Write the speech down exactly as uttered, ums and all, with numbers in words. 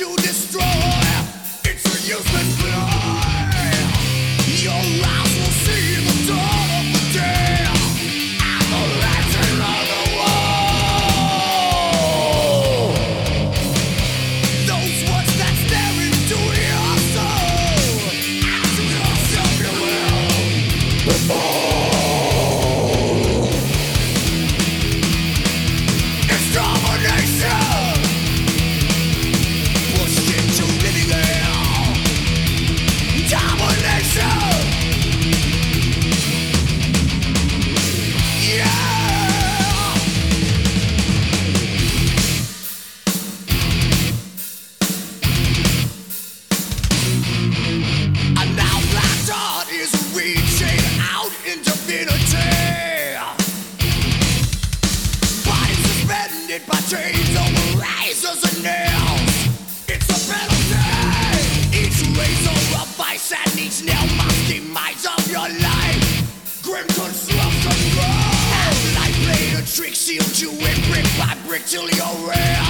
to destroy. It's a useless play. Your eyes will see the dawn of the day and the legend of the wall. Those words that stare into your soul, ask yourself you will fall. Extermination, pushed into living hell. Domination, yeah. And now Black Dot is reaching out into infinity. Bodies suspended by chains over razors and nails. It's a penalty. Each razor a vice and each nail must demise of your life. Grim construction grows. As life played a trick, sealed you in brick by brick till you're real.